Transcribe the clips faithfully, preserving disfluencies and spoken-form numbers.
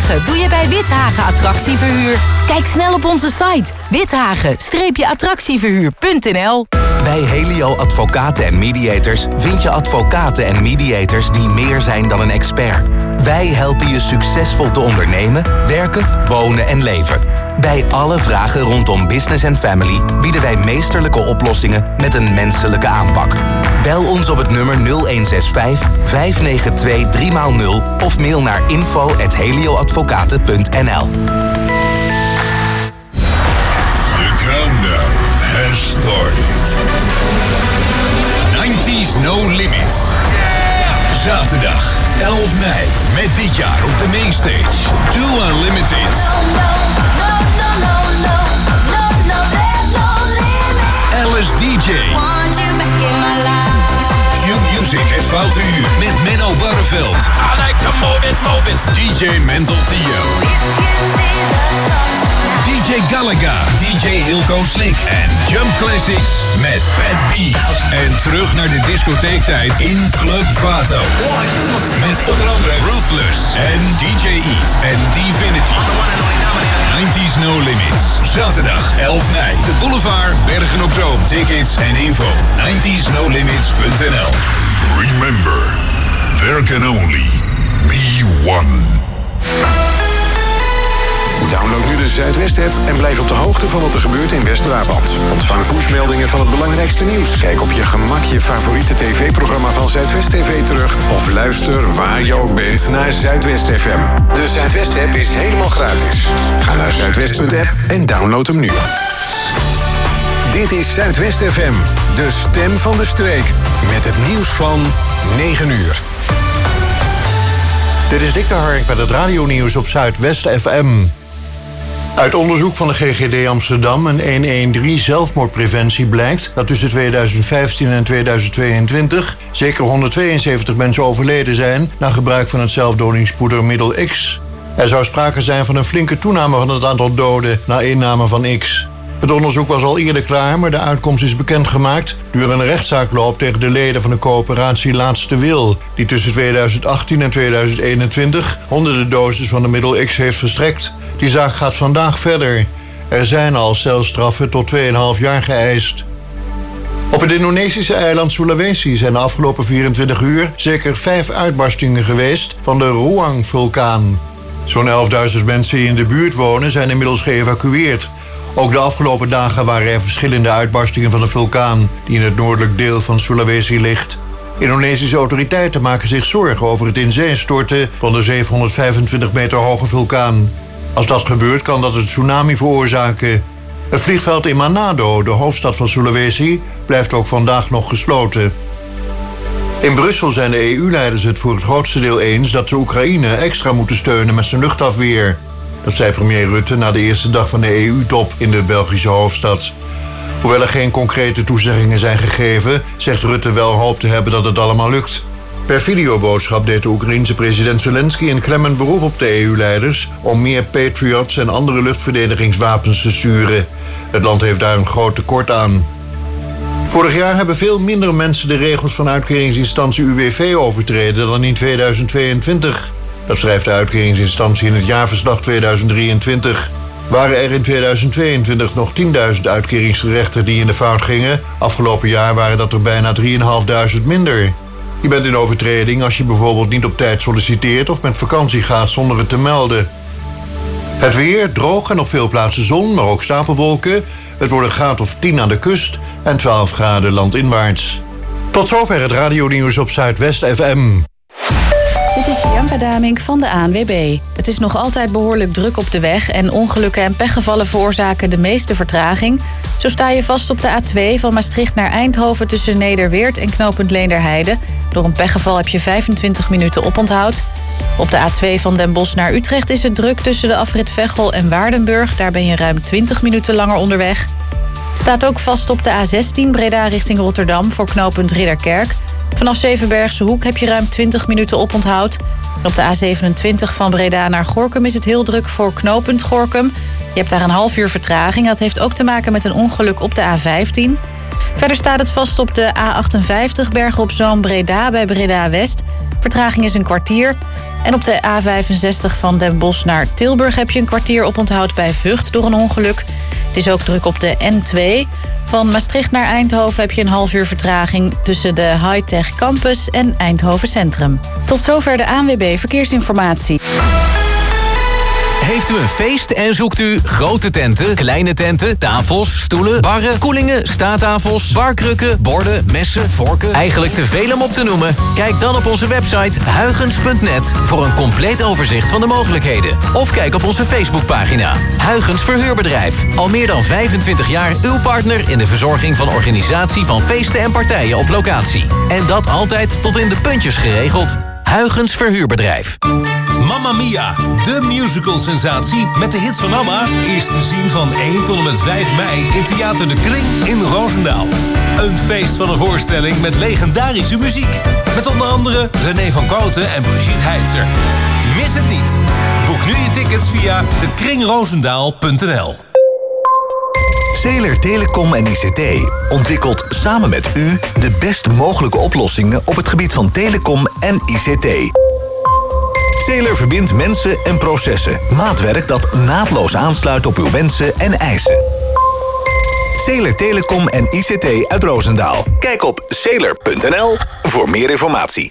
Withagen doe je bij Withagen Attractieverhuur. Kijk snel op onze site withagen attractieverhuur punt n l. Bij Helio Advocaten en Mediators vind je advocaten en mediators die meer zijn dan een expert. Wij helpen je succesvol te ondernemen, werken, wonen en leven. Bij alle vragen rondom business en family bieden wij meesterlijke oplossingen met een menselijke aanpak. Bel ons op het nummer nul een zes vijf, vijf negen twee, drie nul of mail naar info at helioadvocaten punt n l. The countdown has started. nineties No Limits. Zaterdag elf mei met dit jaar op de mainstage Too Unlimited. Alice D J. Q-Music het Foute Uur met Menno Barreveld. I like to move it, move it. D J Mental Theo. D J Galaga, D J Hilco Slick en Jump Classics met Pat B. En terug naar de discotheektijd in Club Vato. Met onder andere Ruthless en D J E en Divinity. nineties No Limits. Zaterdag elf mei. De Boulevard, Bergen op Zoom. Tickets en info nineties no limits punt n l. Remember, there can only be one. Download nu de Zuidwest-app en blijf op de hoogte van wat er gebeurt in West-Brabant. Ontvang pushmeldingen van het belangrijkste nieuws. Kijk op je gemak je favoriete tv-programma van Zuidwest T V terug. Of luister waar je ook bent naar Zuidwest F M. De Zuidwest-app is helemaal gratis. Ga naar zuidwest punt app en download hem nu. Dit is Zuidwest F M, de stem van de streek. Met het nieuws van negen uur. Dit is Dick de Hark met het radionieuws op Zuidwest F M. Uit onderzoek van de G G D Amsterdam en honderddertien zelfmoordpreventie blijkt dat tussen tweeduizend vijftien en tweeduizend tweeëntwintig zeker honderdtweeënzeventig mensen overleden zijn na gebruik van het zelfdodingspoeder middel X. Er zou sprake zijn van een flinke toename van het aantal doden na inname van X. Het onderzoek was al eerder klaar, maar de uitkomst is bekendgemaakt door een rechtszaak loopt tegen de leden van de coöperatie Laatste Wil, die tussen tweeduizend achttien en tweeduizend eenentwintig honderden doses van de middel X heeft verstrekt. Die zaak gaat vandaag verder. Er zijn al celstraffen tot twee komma vijf jaar geëist. Op het Indonesische eiland Sulawesi zijn de afgelopen vierentwintig uur zeker vijf uitbarstingen geweest van de Ruang-vulkaan. Zo'n elfduizend mensen die in de buurt wonen zijn inmiddels geëvacueerd. Ook de afgelopen dagen waren er verschillende uitbarstingen van de vulkaan die in het noordelijk deel van Sulawesi ligt. Indonesische autoriteiten maken zich zorgen over het in zee storten van de zevenhonderdvijfentwintig meter hoge vulkaan. Als dat gebeurt kan dat een tsunami veroorzaken. Het vliegveld in Manado, de hoofdstad van Sulawesi, blijft ook vandaag nog gesloten. In Brussel zijn de E U-leiders het voor het grootste deel eens dat ze Oekraïne extra moeten steunen met zijn luchtafweer. Dat zei premier Rutte na de eerste dag van de E U-top in de Belgische hoofdstad. Hoewel er geen concrete toezeggingen zijn gegeven, zegt Rutte wel hoop te hebben dat het allemaal lukt. Per videoboodschap deed de Oekraïense president Zelensky een klemmend beroep op de E U-leiders om meer Patriots en andere luchtverdedigingswapens te sturen. Het land heeft daar een groot tekort aan. Vorig jaar hebben veel minder mensen de regels van uitkeringsinstantie U W V overtreden dan in tweeduizend tweeëntwintig. Dat schrijft de uitkeringsinstantie in het jaarverslag tweeduizend drieëntwintig. Waren er in tweeduizend tweeëntwintig nog tienduizend uitkeringsgerechten die in de fout gingen. Afgelopen jaar waren dat er bijna drieduizend vijfhonderd minder. Je bent in overtreding als je bijvoorbeeld niet op tijd solliciteert of met vakantie gaat zonder het te melden. Het weer, droog en op veel plaatsen zon, maar ook stapelwolken. Het wordt een graad of tien aan de kust en twaalf graden landinwaarts. Tot zover het radionieuws op Zuidwest F M. Dit is Bianca Damink van de A N W B. Het is nog altijd behoorlijk druk op de weg en ongelukken en pechgevallen veroorzaken de meeste vertraging. Zo sta je vast op de A twee van Maastricht naar Eindhoven tussen Nederweert en knooppunt Leenderheide. Door een pechgeval heb je vijfentwintig minuten oponthoud. Op de A twee van Den Bosch naar Utrecht is het druk tussen de afrit Veghel en Waardenburg. Daar ben je ruim twintig minuten langer onderweg. Het staat ook vast op de A zestien Breda richting Rotterdam voor knooppunt Ridderkerk. Vanaf Zevenbergse Hoek heb je ruim twintig minuten oponthoud. En op de A zevenentwintig van Breda naar Gorinchem is het heel druk voor knooppunt Gorinchem. Je hebt daar een half uur vertraging. Dat heeft ook te maken met een ongeluk op de A vijftien. Verder staat het vast op de A achtenvijftig Bergen op Zoom Breda bij Breda West. Vertraging is een kwartier. En op de A vijfenzestig van Den Bosch naar Tilburg heb je een kwartier oponthoud bij Vught door een ongeluk. Het is ook druk op de N twee. Van Maastricht naar Eindhoven heb je een half uur vertraging tussen de Hightech Campus en Eindhoven Centrum. Tot zover de A N W B Verkeersinformatie. Heeft u een feest en zoekt u grote tenten, kleine tenten, tafels, stoelen, barren, koelingen, staattafels, barkrukken, borden, messen, vorken, eigenlijk te veel om op te noemen? Kijk dan op onze website huygens punt net voor een compleet overzicht van de mogelijkheden. Of kijk op onze Facebookpagina. Huygens Verhuurbedrijf. Al meer dan vijfentwintig jaar uw partner in de verzorging van organisatie van feesten en partijen op locatie. En dat altijd tot in de puntjes geregeld. Huygens Verhuurbedrijf. Mamma Mia, de musical-sensatie met de hits van Amma, is te zien van één tot en met vijf mei in Theater de Kring in Roosendaal. Een feest van een voorstelling met legendarische muziek. Met onder andere René van Kooten en Brigitte Heitzer. Mis het niet. Boek nu je tickets via de kring roosendaal punt n l. Zeeler Telecom en I C T ontwikkelt samen met u de best mogelijke oplossingen op het gebied van telecom en I C T. Zeeler verbindt mensen en processen. Maatwerk dat naadloos aansluit op uw wensen en eisen. Zeeler Telecom en I C T uit Roosendaal. Kijk op zeeler punt n l voor meer informatie.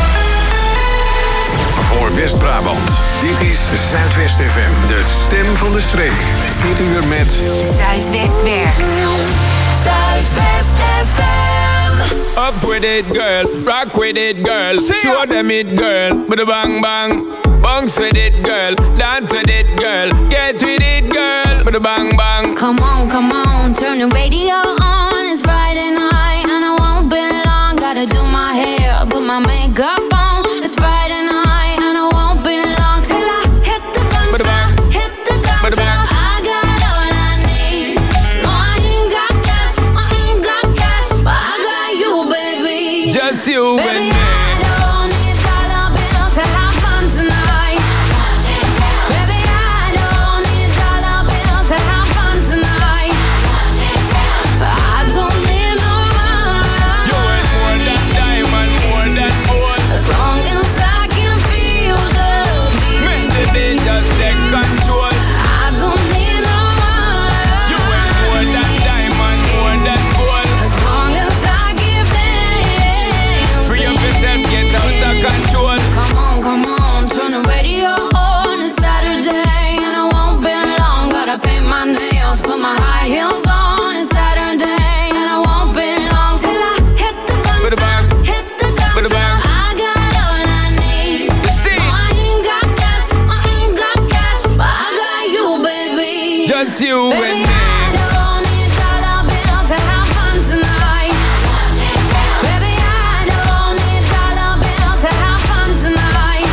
Voor West-Brabant. Dit is Zuidwest F M, de stem van de streek. Dit uur met Zuidwest werkt. Zuidwest F M. Up with it, girl. Rock with it, girl. Show them it, girl. With a bang bang. Bounce with it, girl. Dance with it, girl. Get with it, girl. With a bang bang. Come on, come on. Turn the radio on. It's Friday night and I won't be long. Gotta do my hair, put my makeup on. It's Friday night and I won't be long till I hit the dance floor. Hit the dance floor. I got all I need. No, I ain't got cash. I ain't got cash, but I got you, baby. Just you baby, and me. I don't need dollar bills to have fun tonight. Baby, I don't need dollar bills to have fun tonight. I don't need no money. You ain't more than diamond, more than gold. As long as I can feel the beat. Make the beat just take control. I don't need no money. You ain't more than diamond, more than gold. As long as I give thanks. Free up yourself, get out of control. Come on, come on, turn the radio on. It's Saturday and I won't be long. Gotta paint my nails, put my high heels on. It's Saturday and I won't be long till I hit the dance With a floor. bang. Hit the dance With a floor. bang. I got all I need. See. No, I ain't got cash, I ain't got cash, but I got you, baby. Just you Baby, and I me. don't need dollar bills to have fun tonight. Baby, I don't need dollar bills to have fun tonight.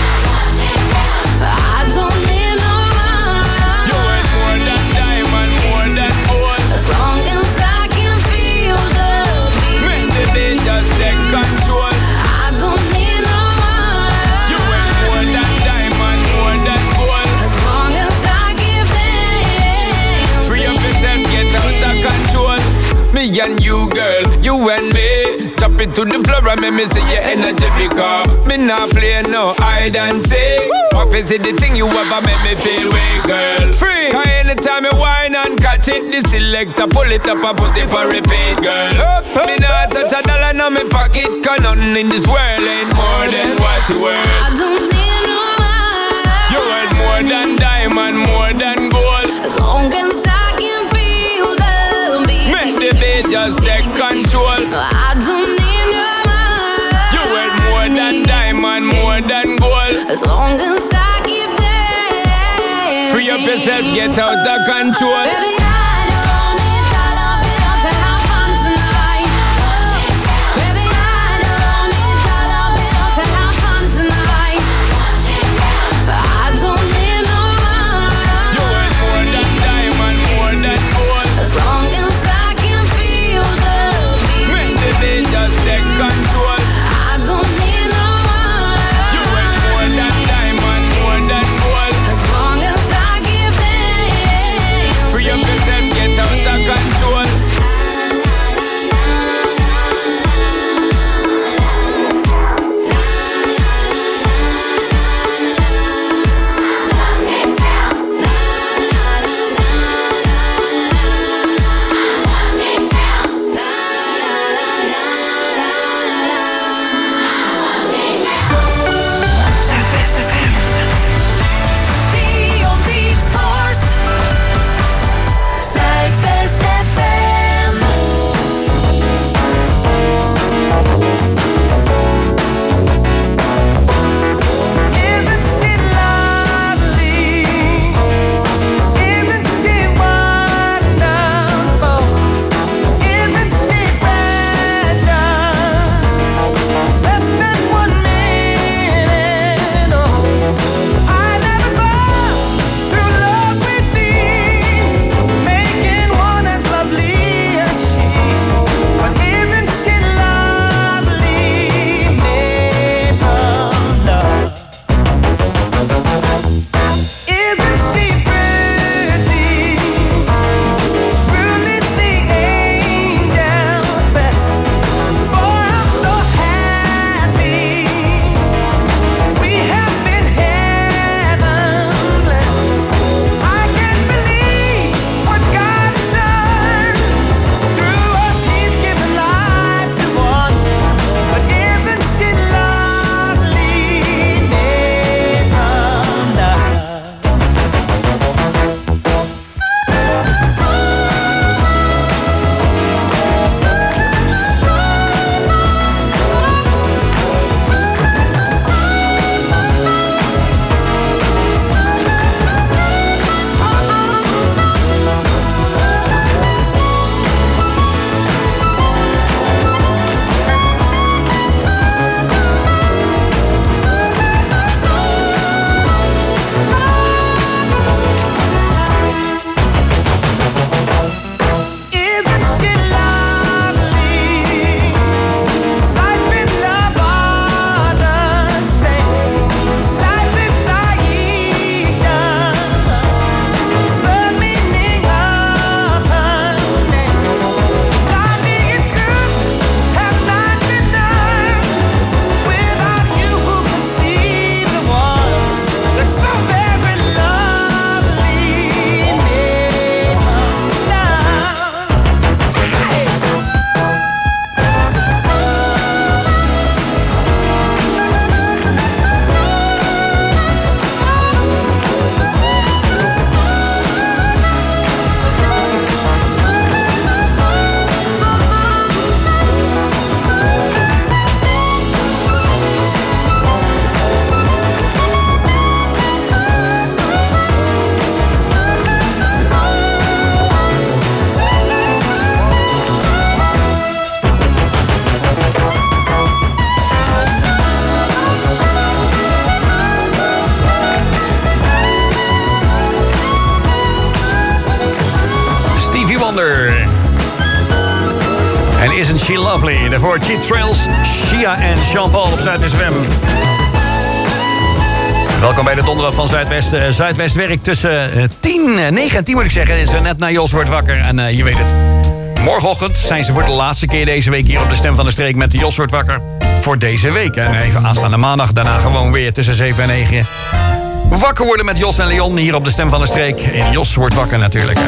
I don't need no You ain't more money. than diamond, more than gold. As long as I can feel the Make beat. the beat just take control. I don't need no You ain't more money. than diamond, more than gold. As long as I give thanks. Free up yourself, get out of control. Me and you, girl, you and me. Drop it to the floor and make me see your energy because me not play no hide and seek. What is it the thing you ever make me feel weak, girl? Free. Cause anytime you whine and catch it, the selector pull it up and put it for repeat, girl. Me not touch a dollar in my pocket, cause nothing in this world ain't more than what you worth. I don't need no money. You ain't more than diamond, more than gold. As long as I can feel the beat. Make the beat just take control. I don't need no money. You ain't more than diamond, more than gold. As long as I give thanks. Free up yourself, get out of control. Baby, I don't need dollar bills to have fun tonight. Baby, I don't need dollar bills to have fun tonight. I don't need no You ain't more money. than diamond, more than gold. As long as I can feel the Make beat. the beat just take control. I don't need no You ain't more money. than diamond, more than gold. As long as I give thanks. Free up yourself, Wonder. En Isn't She Lovely? Daarvoor Cheap Thrills, Shia en Jean-Paul op Zuidwest F M. Welkom bij de donderdag van Zuidwest. Uh, Zuidwest werkt tussen uh, tien, uh, negen en tien moet ik zeggen. Is uh, net na Jos wordt wakker en uh, je weet het. Morgenochtend zijn ze voor de laatste keer deze week hier op de Stem van de Streek met de Jos wordt wakker. Voor deze week. En even aanstaande maandag, daarna gewoon weer tussen zeven en negen. Wakker worden met Jos en Leon hier op de Stem van de Streek. En Jos wordt wakker natuurlijk.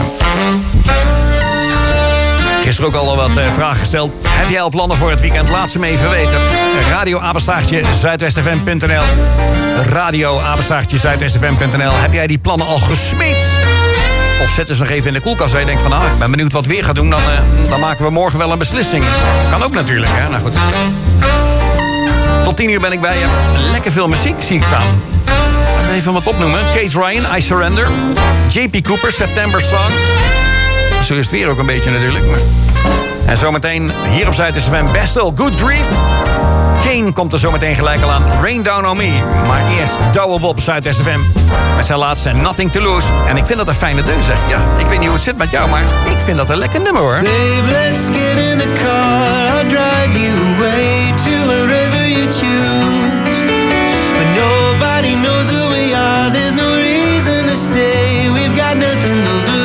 Gisteren ook al wat uh, vragen gesteld. Heb jij al plannen voor het weekend? Laat ze me even weten. Radio apenstaartje zuidwest f m punt n l. Radio apenstaartje zuidwest f m punt n l. Heb jij die plannen al gesmeed? Of zet ze nog even in de koelkast en je denkt van... nou, ik ben benieuwd wat weer gaat doen. Dan, uh, dan maken we morgen wel een beslissing. Kan ook natuurlijk, hè? Nou goed. Tot tien uur ben ik bij je. Lekker veel muziek zie ik staan. Even wat opnoemen. Kate Ryan, I Surrender. J P Cooper, September Song. Zo is het weer ook een beetje natuurlijk. En zometeen hier op Zuidwest F M Bestel, Good Grief. Kane komt er zometeen gelijk al aan. Rain Down On Me. Maar eerst Douwe Bob op Zuidwest F M. Met zijn laatste Nothing To Lose. En ik vind dat een fijne deus, zeg. Ja, ik weet niet hoe het zit met jou, maar ik vind dat een lekker nummer, hoor. Babe, let's get in the car. I'll drive you away to wherever you choose. But nobody knows who we are. There's no reason to stay. We've got nothing to lose.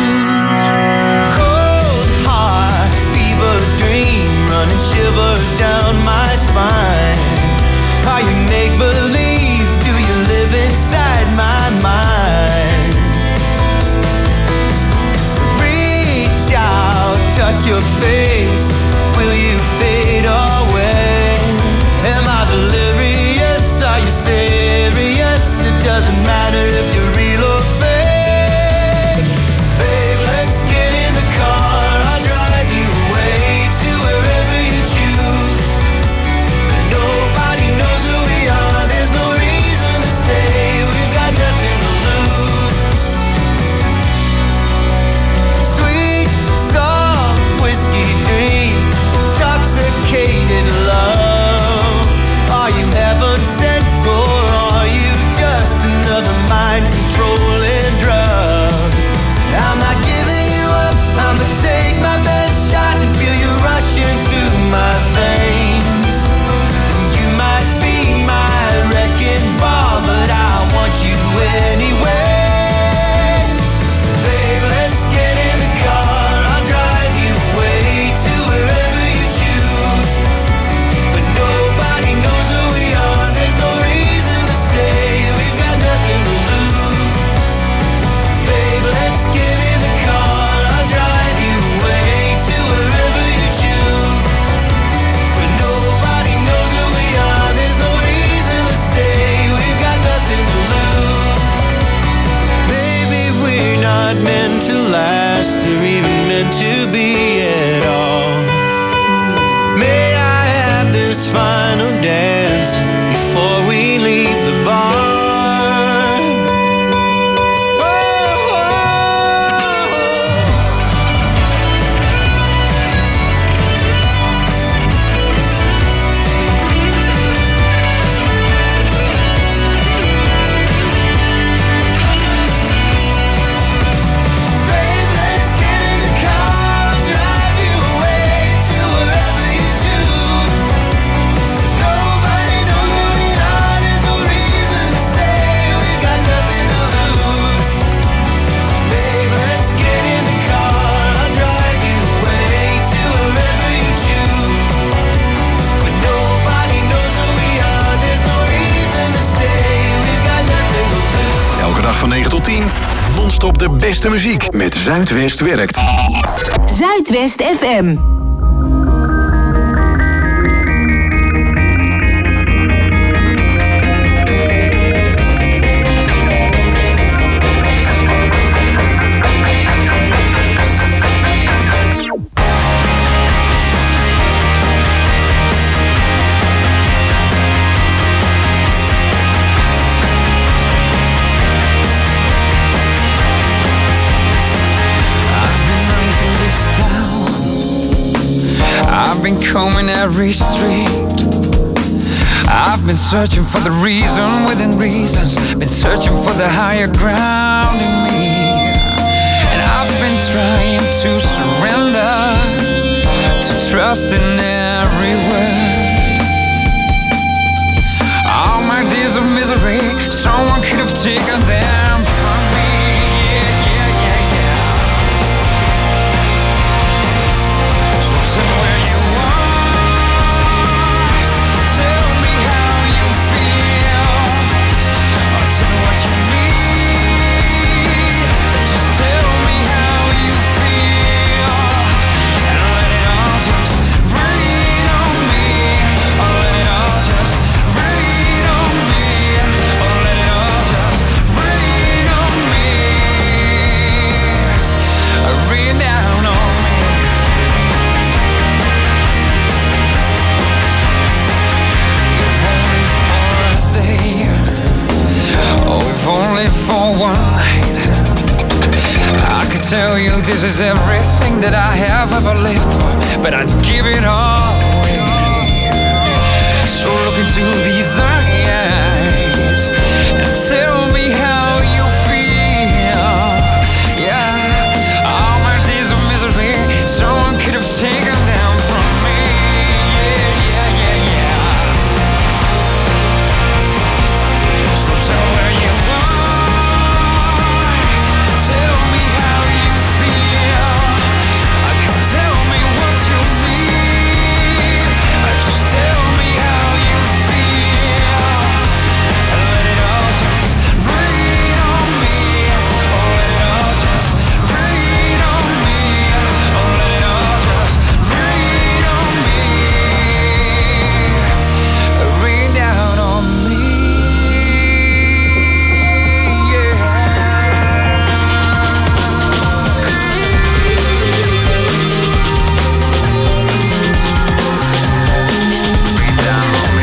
Running shivers down my spine. Are you make-believe? Do you live inside my mind? Reach out, touch your face. Will you fade away? Am I delirious? Are you serious? It doesn't matter if you're real or fake. Babe, let's get in the car. I'll drive you away to wherever you choose. Nobody knows who we are. There's no reason to stay. We've got nothing to lose. Sweet, soft whiskey dream, intoxicated love. Are you heaven sent or are you just another mind-controlling drug? I'm not giving you up. I'ma take my best shot and feel you rushing through my veins. You might be my wrecking ball, but I want you anyway. Babe, let's get in the car. I'll drive you away to wherever you choose. But nobody knows who we are. There's no reason to stay. We've got nothing to lose. Babe, let's get in the car. I'll drive you away to wherever you choose. But nobody knows who we are. There's no reason to stay. We've got nothing to lose. Maybe we're not meant to last or even meant to be at all. May I have this final dance before we leave the bar? Van negen tot tien, non-stop de beste muziek met Zuidwest werkt. Zuidwest F M. I've been combing every street. I've been searching for the reason within reasons. Been searching for the higher ground in me. And I've been trying to trust in every word. All my days of misery, someone could have taken them from me. Yeah, yeah, yeah, yeah. So tell where you are, tell me how you feel, or tell me what you need. Just tell me how you feel, and let it all just rain on me. Or let it all just rain on me. Or let it all just rain on me. Rain down on me. If only for a day, oh, if only for one night, I could tell you this is everything that I have ever lived for, but I'd give it all away. So look into these eyes and tell me how you feel. Yeah, all my days of misery, someone could have taken them from me. Yeah, yeah, yeah, yeah. So tell where you are, tell me how you feel. Come tell me what you need. Just tell me how you feel, and let it all just rain on me. Oh, let it all just rain on me. Oh, let it all just rain on me. Rain down on me. Yeah. Rain down on me.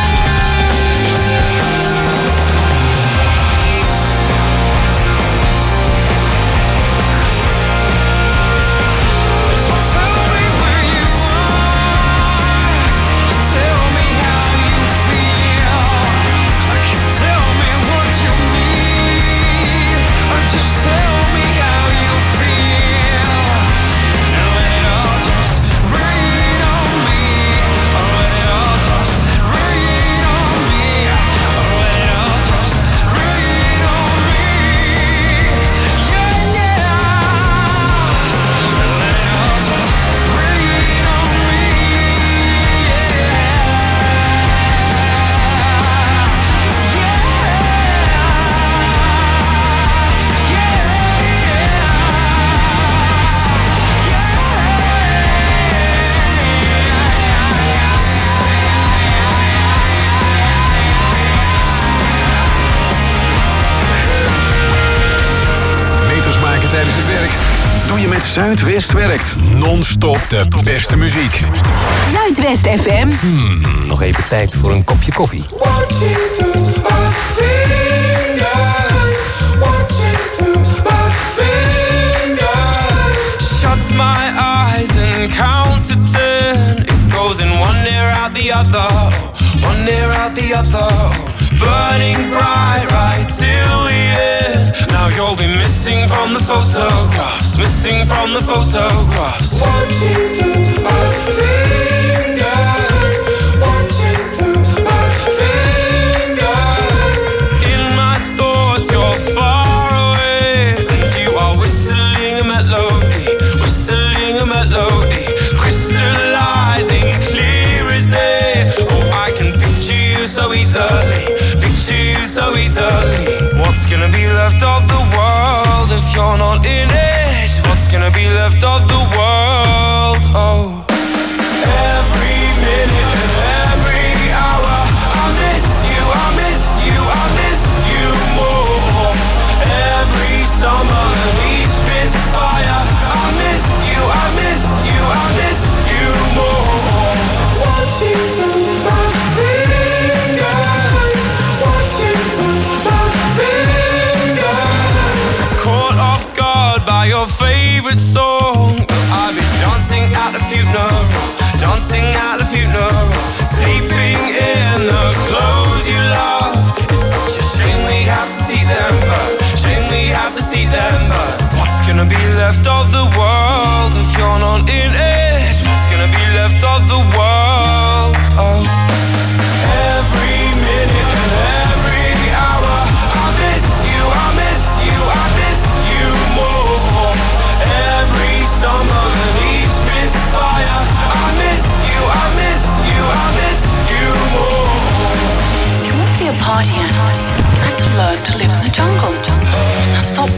So tell me where you are, tell me how you feel. Tell me what you need, or just tell me how you feel, and let it all just rain on me. Or let it all just rain on me. Or let it all just rain on me. Yeah, yeah. Let it all just rain on me. Meters maken tijdens het werk. Doe je met Zuidwest werkt. Non-stop de beste muziek. Zuidwest F M. Hmm, nog even tijd voor een kopje koffie. Watching through my fingers, watching through my fingers. Shut my eyes and count to ten. It goes in one ear out the other, one ear out the other. Burning bright right till the end. Now you'll be missing from the photographs, missing from the photographs. Watching through my fingers, watching through my fingers. In my thoughts you're far away, and you are whistling a melody, whistling a melody, crystallizing clear as day. Oh, I can picture you so easily, picture you so easily. What's gonna be left of the world if you're not in it? What's gonna be left of the world? Oh, every minute and every hour, I miss you, I miss you, I miss you more. Every stumble and each misfire, I miss you, I miss you, I miss you more. Watching through my fingers, watching through my fingers. Caught off guard by your favorite song, I've been dancing at the funeral, dancing at the funeral, sleeping in the clothes you love. It's such a shame we have to see them, but shame we have to see them, but what's gonna be left of the world if you're not in it? What's gonna be left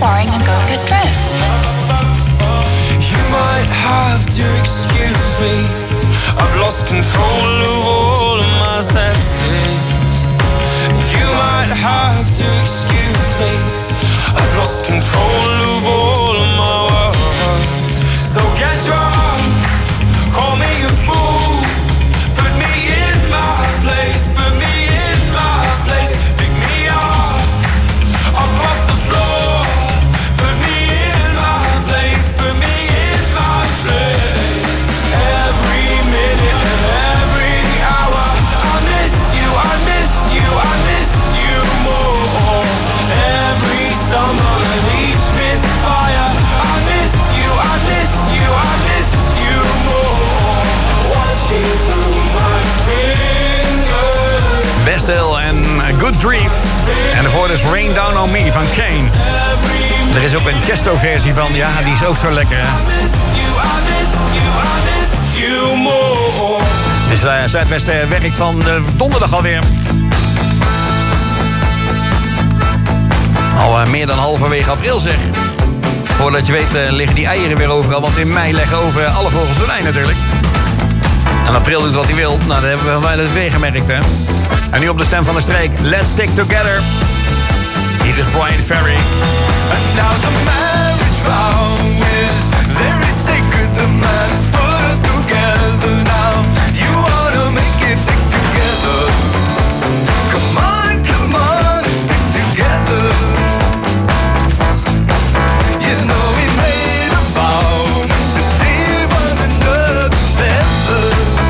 worrying and go get dressed. You might have to excuse me. I've lost control of all of my senses. You might have to excuse me. I've lost control of all of my words. So get drunk, call me a fool, put me in my place, put me in my place, pick me up, up off the floor, put me in my place, put me in my place. Every minute and every hour, I miss you, I miss you, I miss you more. Every stumble and each misfire, I miss you, I miss you, I miss you more. Watching through my fingers. Bestel en Good Grief. En daarvoor dus Rain Down On Me van Kane. Er is ook een Chesto-versie van, ja, die is ook zo lekker, hè? Dus uh, Zuidwest uh, werkt van uh, donderdag alweer. Al uh, meer dan halverwege april, zeg. Voordat je weet uh, liggen die eieren weer overal. Want in mei leggen over alle vogels hun ei natuurlijk. En april doet wat hij wil. Nou, dat hebben we wel eens weer gemerkt, hè. En nu op de stem van de streek. Let's Stick Together. Hier is Brian Ferry. And now the marriage vow is very sacred. The man has put us together now. You ought to make it stick together. Come on, come on, and stick together. You know we made a vow to leave one another better.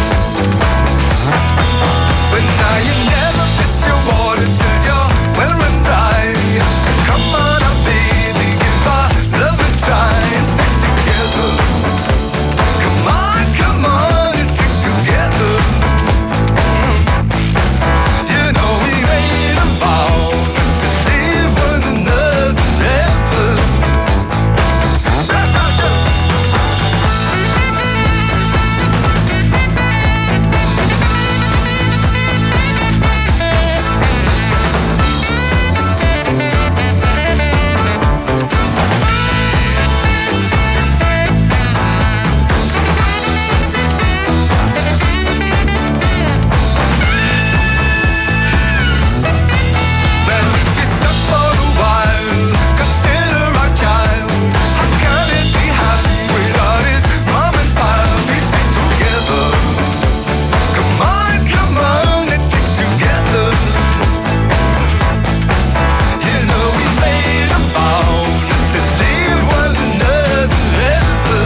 But now you never miss your water till your well run dry. Come on, now, baby, give our love a try and stick together. Come on, come on and stick together. You know we made a vow to leave one another ever. Man, if you're stuck for a while, consider our child. How can it be happy without its mom and pop? We stick together. Come on, come on, let's stick together. You know we made a vow to leave one another ever.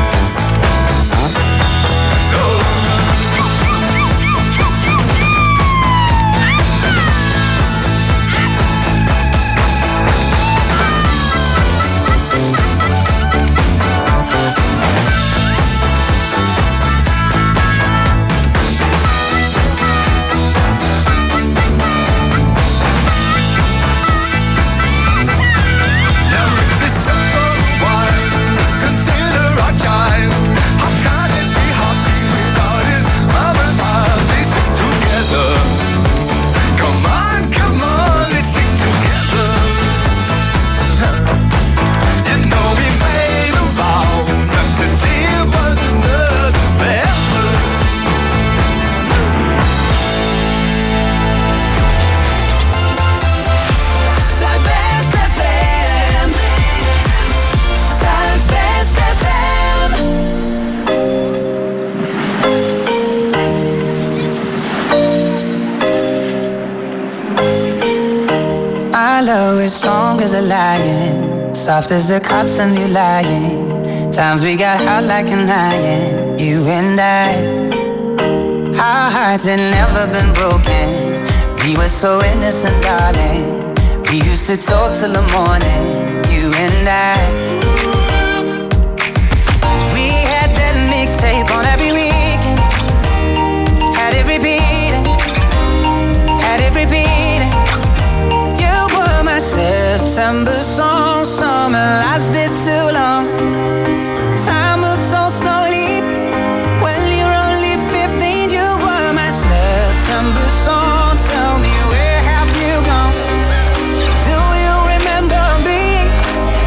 Now if this stuck for a while, consider our child. How can it be happy without its mom and pop? They stick together. Come on, come on, let's stick together. You know we made a vow not to leave one another ever. Zuidwest F M. Zuidwest F M. Our love is strong as a lion, soft as the cotton you lying. Times we got hot like an iron, you and I. Our hearts had never been broken. We were so innocent, darling. We used to talk till the morning, you and I. We had that mixtape on every weekend. Had it repeating, had it repeating. You were my September song, summer lasted too long. Time moves so slowly when you're only fifteen. You were my September song. Tell me, where have you gone? Do you remember me?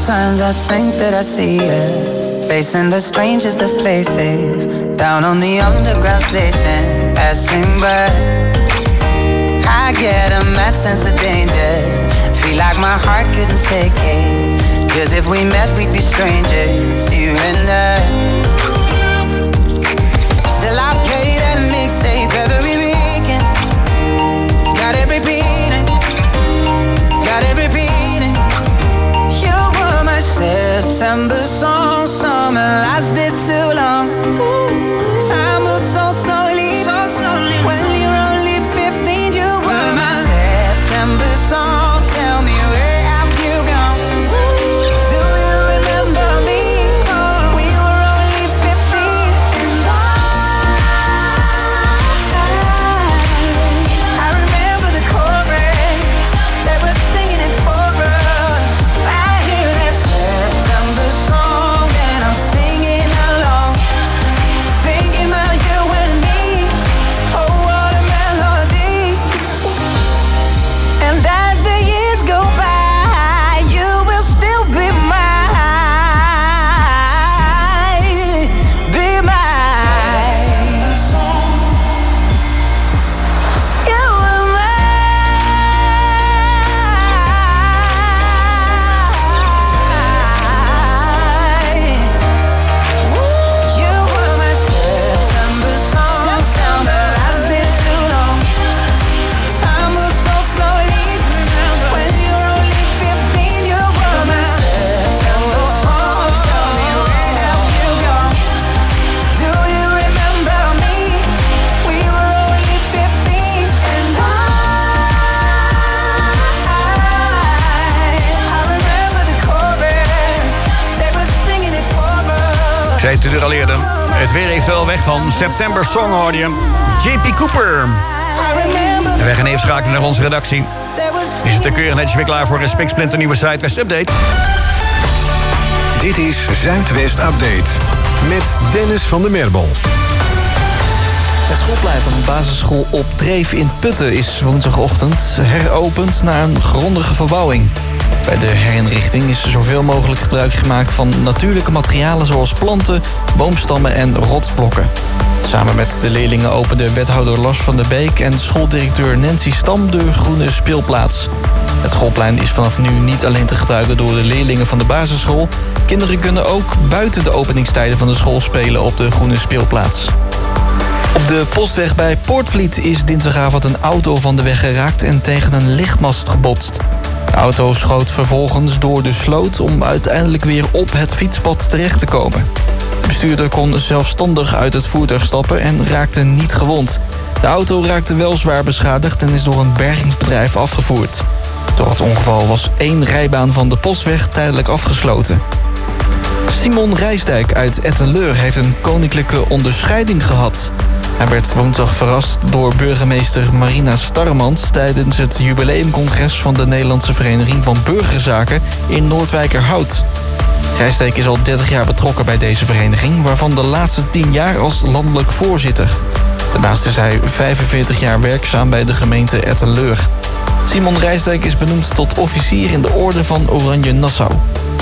Sometimes I think that I see it, facing the strangest of places, down on the underground station, passing by. I get a mad sense of danger, feel like my heart couldn't take it, cause if we met we'd be strangers, you and I. Still I play that mixtape every weekend, got it repeating, got it repeating. You were my September song, summer lasted too long. Time moves so slowly, so slowly. When you're only fifteen, you were my September song. Tell me where have you gone? Do you remember me? We were only fifteen, and I, I remember the chorus. They were singing it for us. I hear that September song and I'm singing along, thinking about you and me. Oh, what a melody. And as the years go by, you will still be mine, be mine. You were mine. You were my September song. September lasted too long. Time moves so slowly. When you're only fifteen, you were my September song. Tell me where have you gone? Do you remember me? We were only fifteen, and I, I remember the chorus. They were singing it for us. Ik zei het u al eerder. Het weer heeft wel weg van September Song, hoorde je. J P Cooper. En wij gaan even schakelen naar onze redactie. Die zit er keurig netjes weer klaar voor een spiksplinter nieuwe Zuidwest Update. Dit is Zuidwest Update met Dennis van der Merbel. Het schoolplein van de basisschool Op Dreef in Putten is woensdagochtend heropend na een grondige verbouwing. Bij de herinrichting is zoveel mogelijk gebruik gemaakt van natuurlijke materialen zoals planten, boomstammen en rotsblokken. Samen met de leerlingen opende wethouder Lars van der Beek en schooldirecteur Nancy Stam de groene speelplaats. Het schoolplein is vanaf nu niet alleen te gebruiken door de leerlingen van de basisschool. Kinderen kunnen ook buiten de openingstijden van de school spelen op de groene speelplaats. Op de postweg bij Poortvliet is dinsdagavond een auto van de weg geraakt en tegen een lichtmast gebotst. De auto schoot vervolgens door de sloot om uiteindelijk weer op het fietspad terecht te komen. De bestuurder kon zelfstandig uit het voertuig stappen en raakte niet gewond. De auto raakte wel zwaar beschadigd en is door een bergingsbedrijf afgevoerd. Door het ongeval was één rijbaan van de postweg tijdelijk afgesloten. Simon Rijsdijk uit Ettenleur heeft een koninklijke onderscheiding gehad. Hij werd woensdag verrast door burgemeester Marina Starremans tijdens het jubileumcongres van de Nederlandse Vereniging van Burgerzaken in Noordwijkerhout. Rijsdijk is al dertig jaar betrokken bij deze vereniging, waarvan de laatste tien jaar als landelijk voorzitter. Daarnaast is hij vijfenveertig jaar werkzaam bij de gemeente Ettenleur. Simon Rijsdijk is benoemd tot officier in de Orde van Oranje Nassau.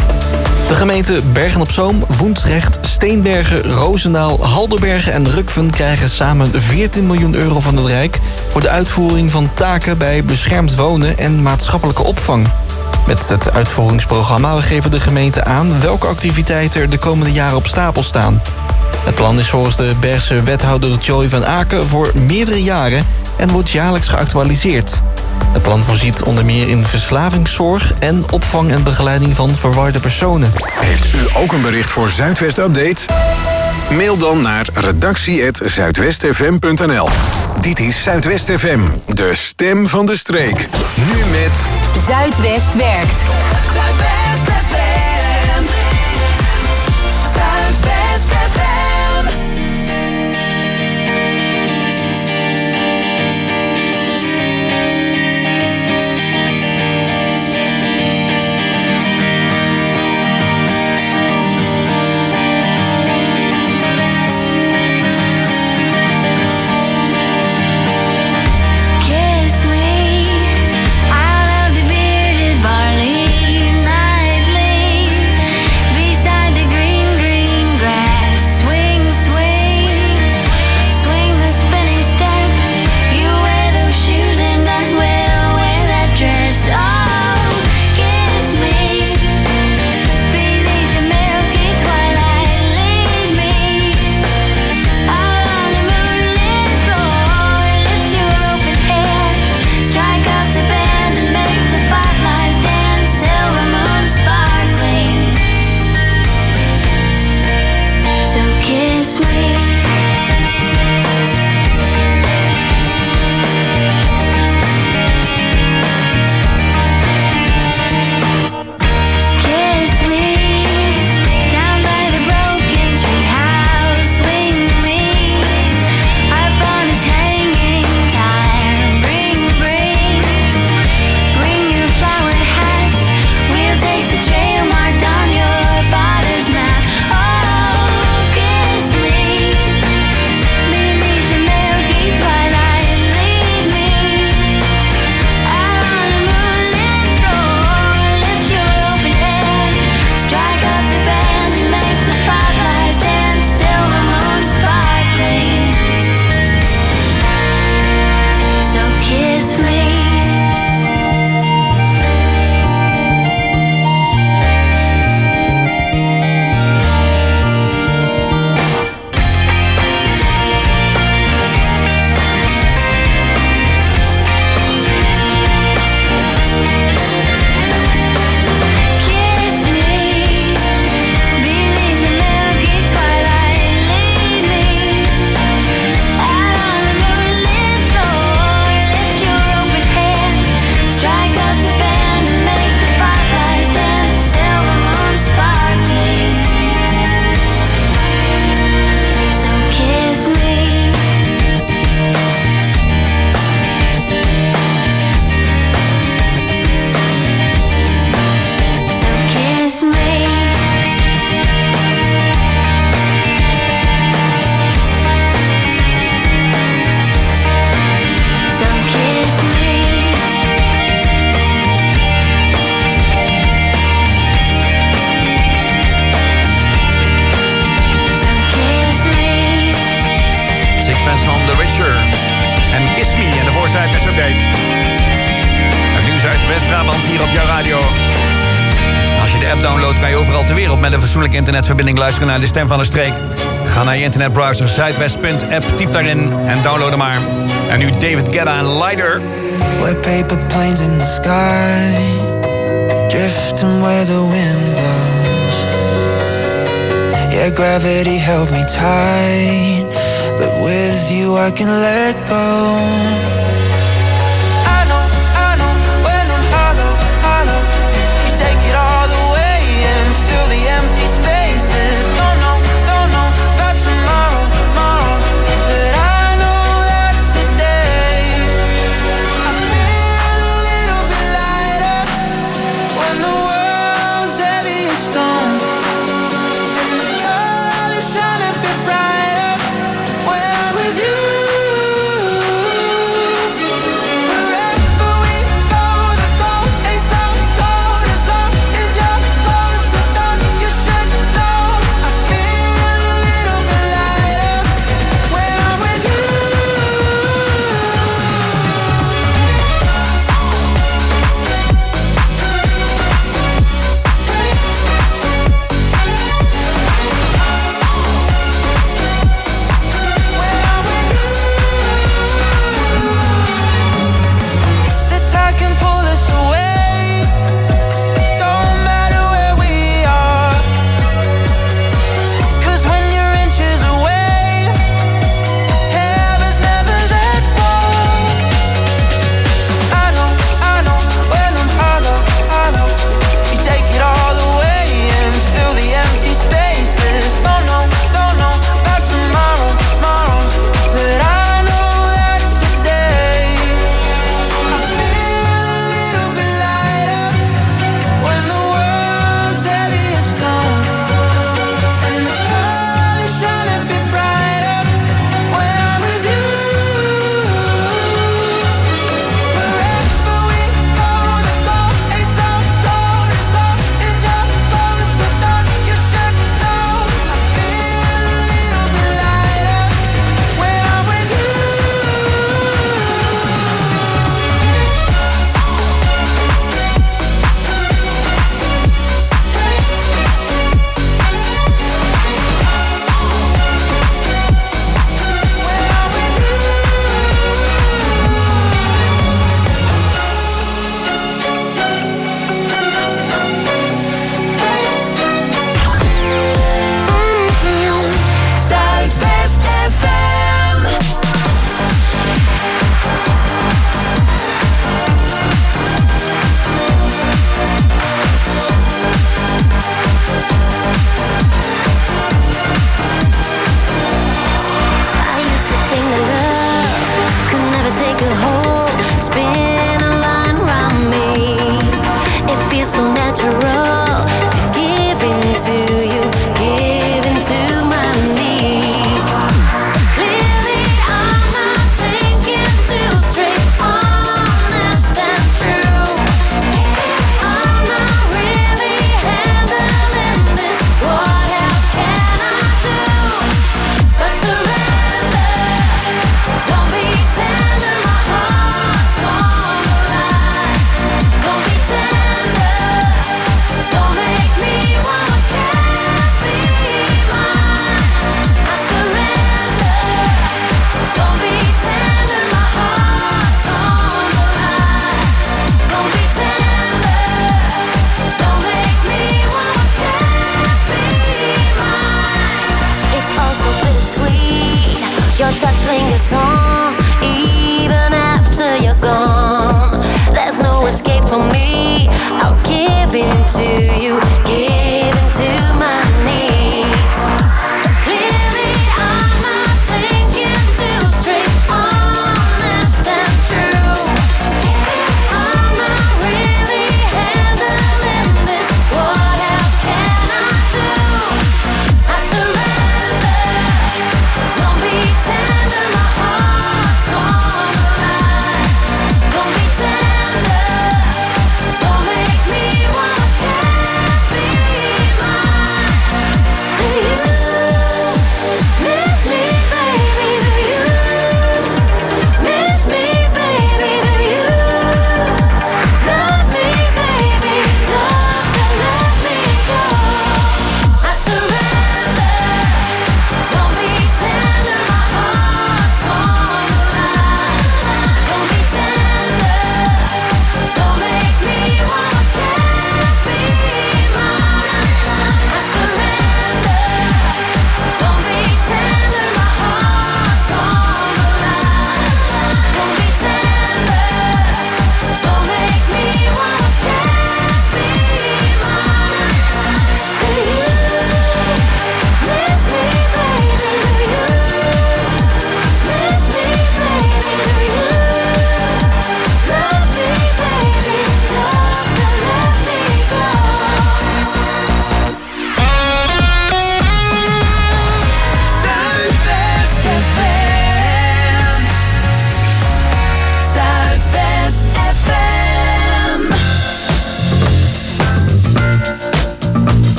De gemeenten Bergen-op-Zoom, Woensdrecht, Steenbergen, Roosendaal, Halderbergen en Rukven krijgen samen veertien miljoen euro van het Rijk voor de uitvoering van taken bij beschermd wonen en maatschappelijke opvang. Met het uitvoeringsprogramma geven de gemeenten aan welke activiteiten er de komende jaren op stapel staan. Het plan is volgens de Bergse wethouder Joy van Aken voor meerdere jaren en wordt jaarlijks geactualiseerd. Het plan voorziet onder meer in verslavingszorg en opvang en begeleiding van verwarde personen. Heeft u ook een bericht voor Zuidwest Update? Mail dan naar redactie apenstaartje zuidwestfm punt n l. Dit is Zuidwest F M, de stem van de streek. Nu met Zuidwest werkt. Zuidwest F M. Zuidwest F M. Kiss me out of the bearded barley. up-to-date. Het nieuws uit West-Brabant hier op jouw radio. Als je de app downloadt kan je overal ter wereld met een fatsoenlijke internetverbinding luisteren naar de stem van de streek. Ga naar je internetbrowser zuidwest punt app, typ daarin en download hem maar. En nu David Guetta en Lighter. We're paper planes in the sky, drifting where the wind blows. Yeah, gravity held me tight, but with you I can let go. I know, I know, when I'm hollow, hollow, you take it all away and fill the empty spaces. Don't know, don't know about tomorrow, tomorrow, but I know that today I feel a little bit lighter when the world's heavy as stone, and the colors shine a bit brighter when I'm with you.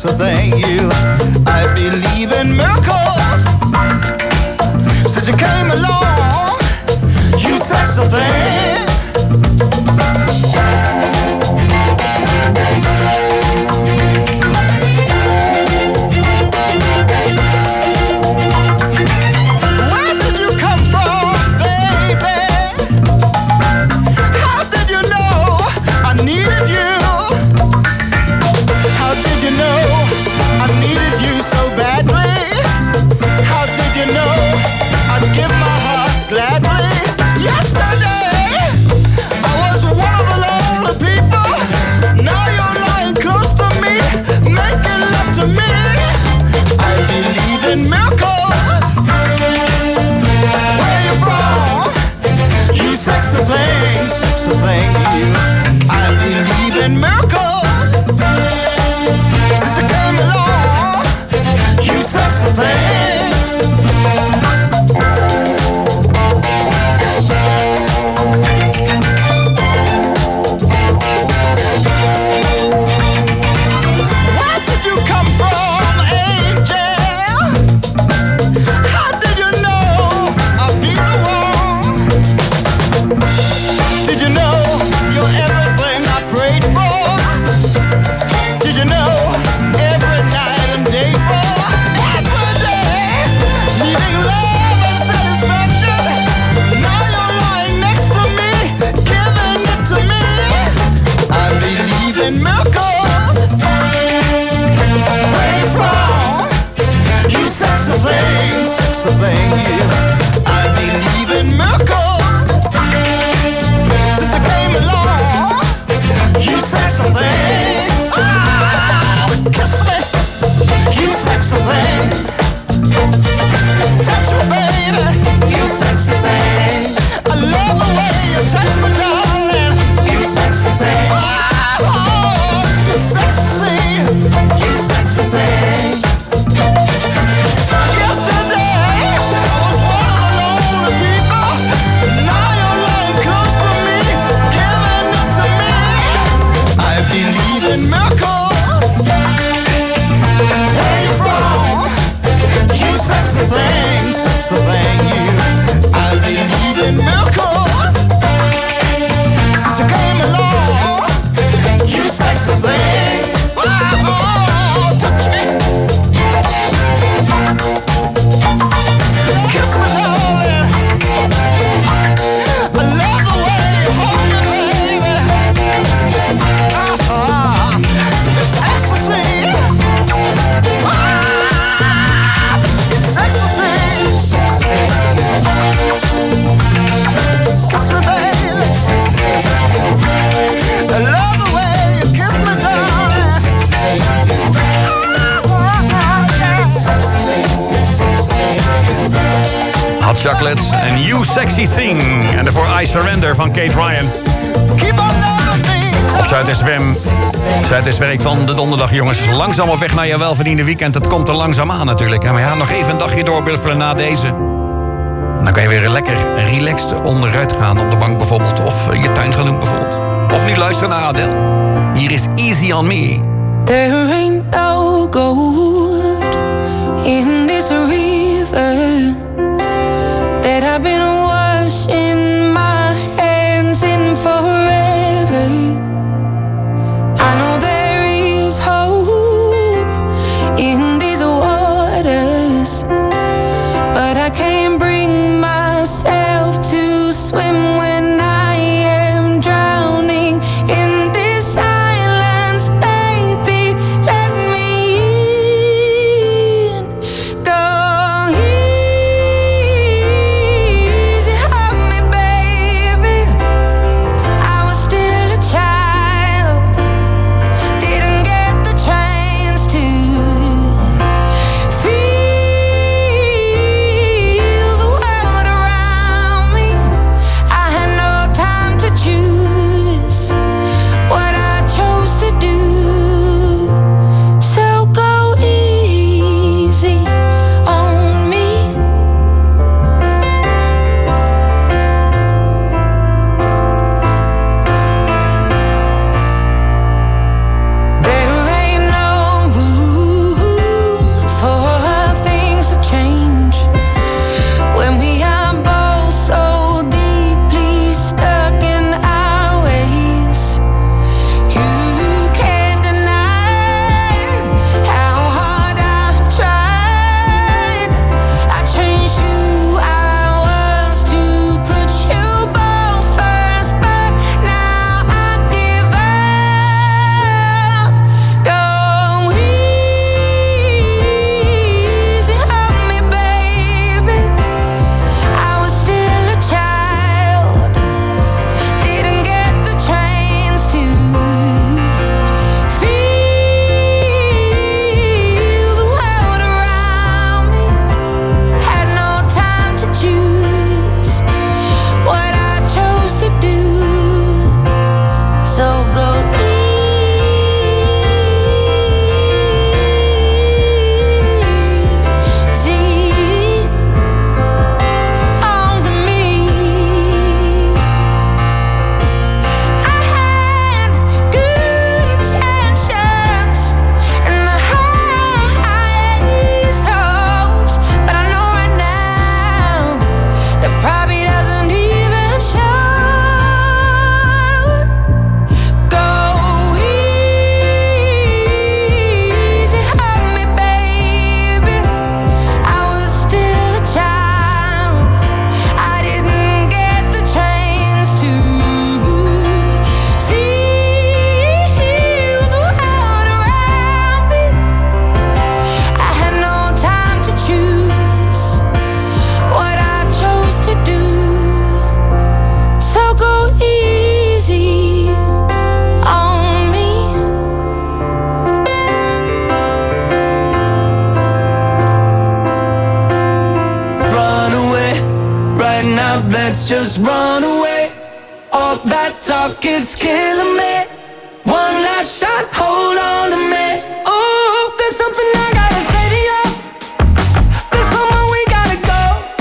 sexy thing, you. I believe in miracles. Since you came along, you sexy thing. Where did you come from, baby? How did you know I needed you? How did you know I needed you so badly? How did you know I'd give my heart gladly? Yesterday I was one of the lonely people. Now you're lying close to me, making love to me. I believe in miracles. Where you from? You sexy thing, sexy thing, you. I believe in miracles. Since you came along, you sexy thing. Where did you come from, angel? How did you know I'd be the one? Did you know you're everything I prayed for? Did you know every night and day for? Every day, needing love and satisfaction. Now you're lying next to me, giving it to me. I believe in miracles. Where you from? You sexy thing, sexy thing, you. I believe in miracles. Since you came along, you sexy thing. Ah, kiss me, you sexy thing. Touch me, baby, you sexy thing. I love the way you touch me, darling. You sexy thing. Oh, you sexy, you sexy thing. Yesterday I was one of the lonely people. Now you're lying close to me, giving it to me. I believe in miracles. Where you from? You sexy thing, sexy thing, you. I believe in miracles. Since you came along, you sexy thing. Oh, touch me. Kiss me, darling. I love the way you hold me, baby. Ah, it's ecstasy. Ah, it's ecstasy. Sexy, sexy, baby. I love the way you kiss me, darling. Hot Chocolate en You Sexy Thing. En daarvoor I Surrender van Kate Ryan. Op Zuidwest F M. Zuidwestwerk van de donderdag, jongens. Langzaam op weg naar je welverdiende weekend. Het komt er langzaam aan natuurlijk. En we gaan nog even een dagje doorbuffelen na deze. En dan kan je weer lekker relaxed onderuit gaan op de bank bijvoorbeeld. Of je tuin gaan doen bijvoorbeeld. Of nu luisteren naar Adele. Hier is Easy on Me. There ain't no gold in this river that I've been washing my hands in forever. I know there is hope in these waters, but I can't bring myself to swim when I am drowning in this silence, baby. Let me now, let's just run away. All that talk is killing me. One last shot, hold on to me. Oh, there's something I gotta say to you. There's somewhere we gotta go.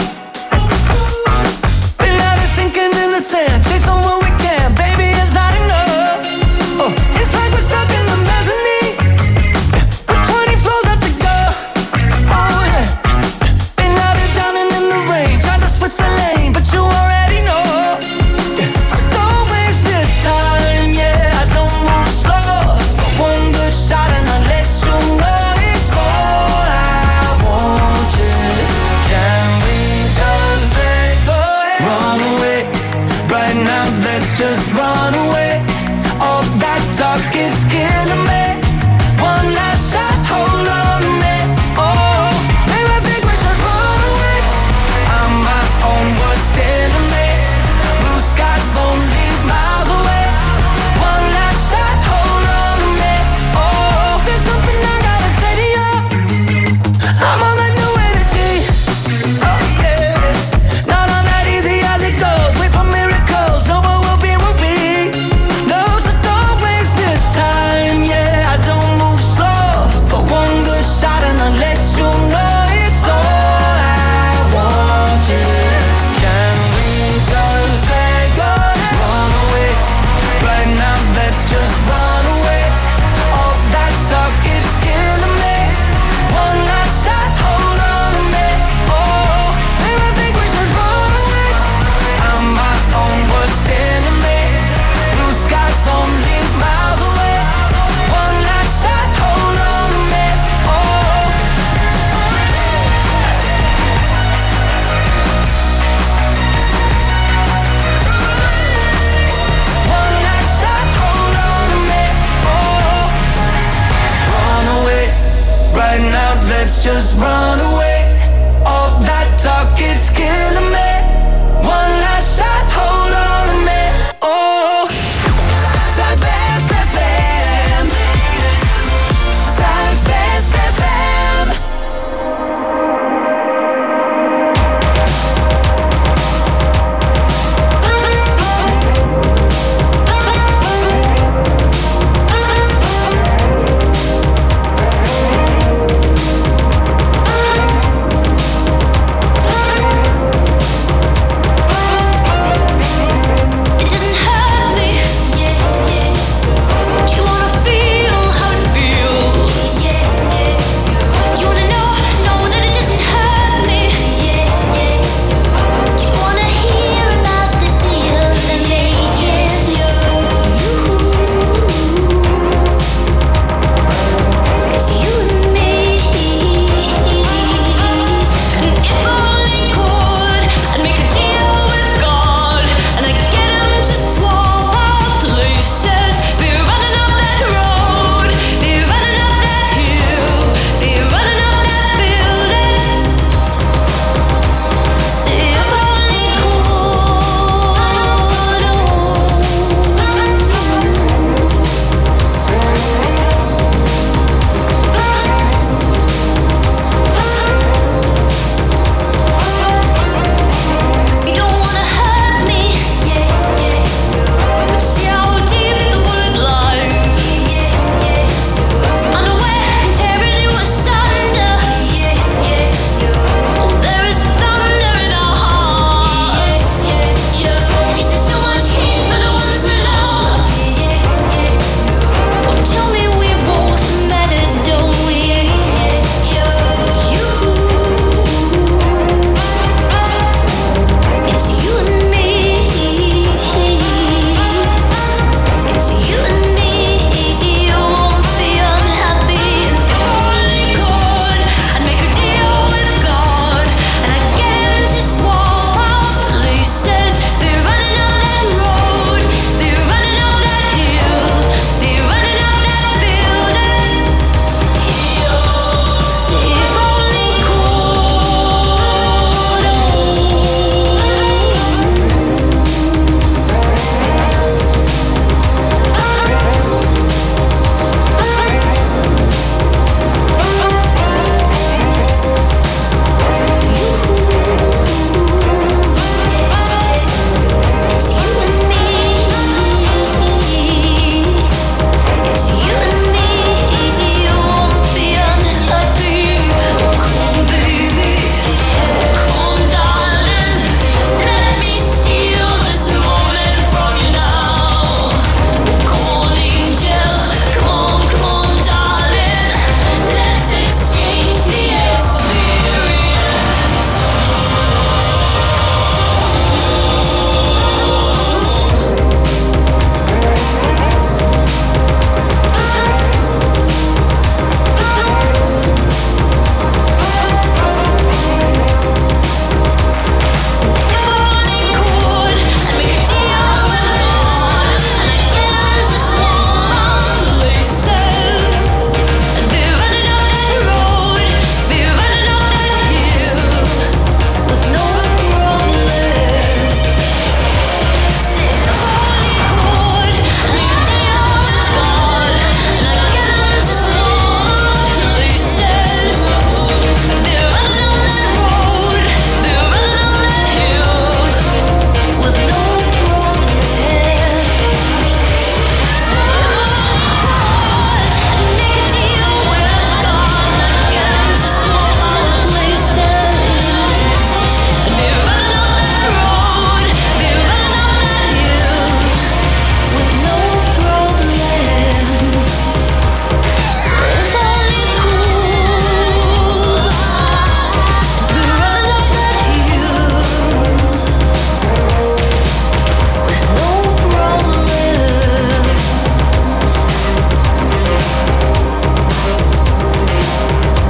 Been out of sinking in the sand, chasing what we can, baby, it's not enough. Oh, it's like we're stuck in the mezzanine with twenty floors left to go. Oh yeah, been out of drowning in the rain, tried to switch the lane, but you already know. So don't waste this time, yeah, I don't move slow. But one good shot and I'll let you know it's all I want, yeah. Can we just let go and run away? Right now, let's just run away. All that talk is killing me. One last shot, hold on to me. Oh, maybe I think we should run away. I'm my own worst enemy. Blue skies only miles away. One last shot, hold on to me. Oh, there's something I gotta say to you. I'm on that new energy. Oh yeah, not on that easy as it goes. Wait for miracles, no what will be will be. No, so don't waste this time. Yeah, I don't move slow, but one good shot and I'll let you know it's all I want. Yeah, can we just let go and run away? Right now, let's just run away. All that talk is killing me. One last shot, hold on to me. Oh, maybe I think we should run away. I'm my own worst enemy. Blue skies only miles away. One last shot, hold on to me. Oh, one last shot, hold on to me. Oh, run away. Right now, let's just run away. All that talk is killing me. One last shot, hold on to me. Oh, Zuidwest F M. Zuidwest F M.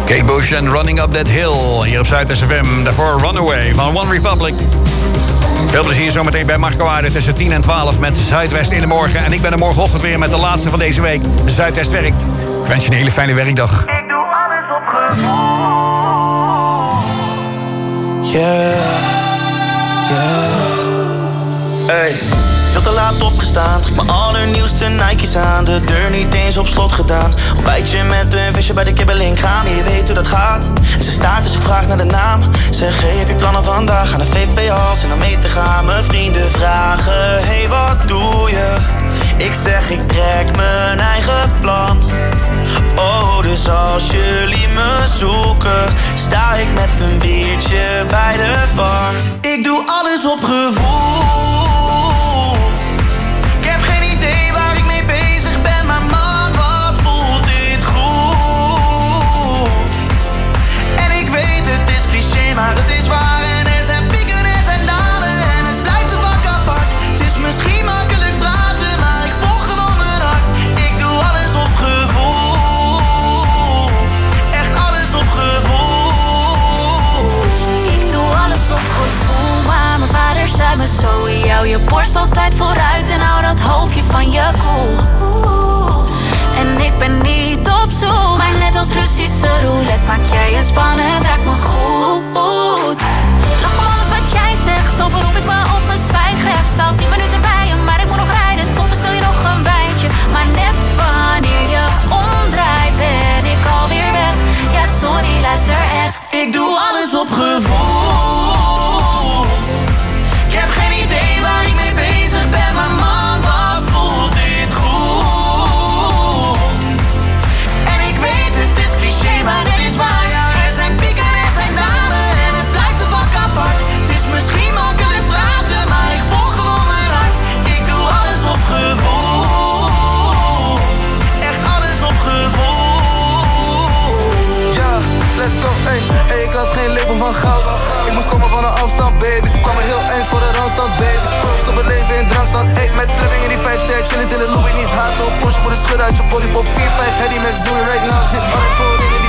Kate Bush en Running Up That Hill. Hier op Zuid S F M. Daarvoor Runaway van One Republic. Veel plezier zometeen bij Marco Aarde tussen tien en twaalf met Zuidwest in de morgen. En ik ben er morgenochtend weer met de laatste van deze week. Zuidwest werkt. Ik wens je een hele fijne werkdag. Ik doe alles op gevoel. Yeah, yeah. Hey. Veel te laat opgestaan, trek mijn allernieuwste Nike's aan. De deur niet eens op slot gedaan. Ontbijtje met een visje bij de kibbeling gaan. Je weet hoe dat gaat. En ze staat dus ik vraag naar de naam. Zeg, hey, heb je plannen vandaag? Aan de V V als en dan mee te gaan. Mijn vrienden vragen, hey, wat doe je? Ik zeg, ik trek mijn eigen plan. Oh, dus als jullie me zoeken, sta ik met een biertje bij de bar. Ik doe alles op gevoel. Ik heb geen idee waar ik mee bezig ben, maar man, wat voelt dit goed. En ik weet, het is cliché, maar het is waar. En er zijn pieken en er zijn dalen en het blijft te vak apart. Het is misschien makkelijk praten, maar ik volg gewoon mijn hart. Ik doe alles op gevoel. Echt alles op gevoel. Ik doe alles op gevoel, maar mijn vader zei me zo. Hou je borst altijd vooruit en hou dat hoofdje van je koel. Oeh. En ik ben niet op zoek, maar net als Russische roulette maak jij het spannend, raakt me goed. Lach om alles wat jij zegt, dan beroep ik me op mijn zwijgrecht. Sta al tien minuten bij je, maar ik moet nog rijden. Tot bestel je nog een wijntje, maar net wanneer je omdraait ben ik alweer weg. Ja sorry, luister echt. Ik doe alles op gevoel. Ik heb geen idee waar ik mee bezig ben, maar man, wat voelt dit goed. En ik weet, het is cliché, maar het is waar. Ja, er zijn pieken en er zijn dalen en het blijft te vak apart. Het is misschien makkelijk praten, maar ik volg gewoon mijn hart. Ik doe alles op gevoel. Echt alles op gevoel. Ja, let's go, ey. Ey, ik had geen lepel van goud. Ik moest komen van een afstand, baby. Kwam er heel eind voor de randstand, baby. Proost op het leven in drankstand. Ey, met flipping in die vijf ster. Chillend in de Louis, niet hard op. Push, moet een schudden uit je body. Pop vier vijf, heady met Zoe right now. Zit altijd voor in de